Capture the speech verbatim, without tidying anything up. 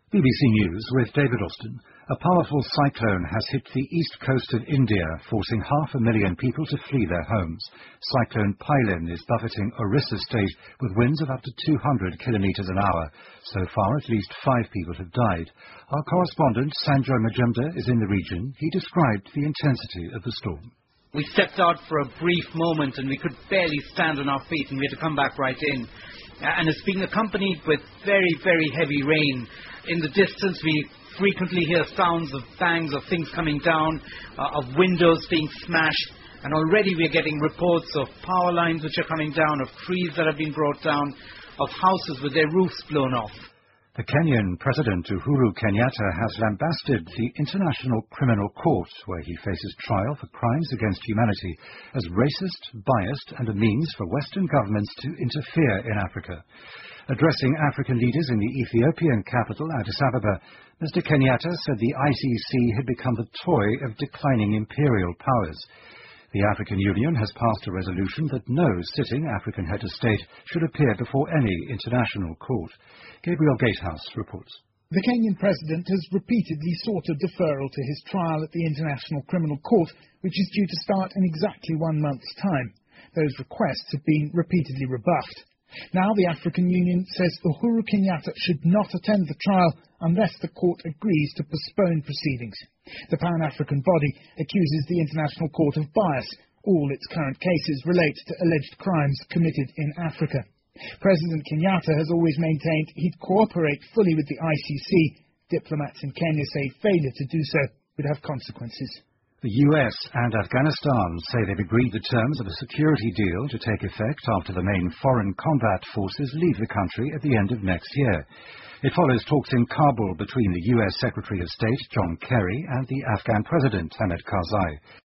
B B C News with David Austin. A powerful cyclone has hit the east coast of India, forcing half a million people to flee their homes. Cyclone Pailin is buffeting Orissa state with winds of up to two hundred kilometres an hour. So far, at least five people have died. Our correspondent, Sanjoy Majumdar, is in the region. He described the intensity of the storm. We stepped out for a brief moment and we could barely stand on our feet, and we had to come back right in. And it's being accompanied with very, very heavy rain. In the distance, we frequently hear sounds of bangs of things coming down, uh, of windows being smashed, and already we're getting reports of power lines which are coming down, of trees that have been brought down, of houses with their roofs blown off. The Kenyan President Uhuru Kenyatta has lambasted the International Criminal Court, where he faces trial for crimes against humanity, as racist, biased, and a means for Western governments to interfere in Africa. Addressing African leaders in the Ethiopian capital, Addis Ababa, Mister Kenyatta said the I C C had become the toy of declining imperial powers. The African Union has passed a resolution that no sitting African head of state should appear before any international court. Gabriel Gatehouse reports. The Kenyan president has repeatedly sought a deferral to his trial at the International Criminal Court, which is due to start in exactly one month's time. Those requests have been repeatedly rebuffed. Now the African Union says Uhuru Kenyatta should not attend the trial unless the court agrees to postpone proceedings. The Pan-African body accuses the International Court of bias. All its current cases relate to alleged crimes committed in Africa. President Kenyatta has always maintained he'd cooperate fully with the I C C. Diplomats in Kenya say failure to do so would have consequences. The U S and Afghanistan say they've agreed the terms of a security deal to take effect after the main foreign combat forces leave the country at the end of next year. It follows talks in Kabul between the U S Secretary of State John Kerry and the Afghan President Hamid Karzai.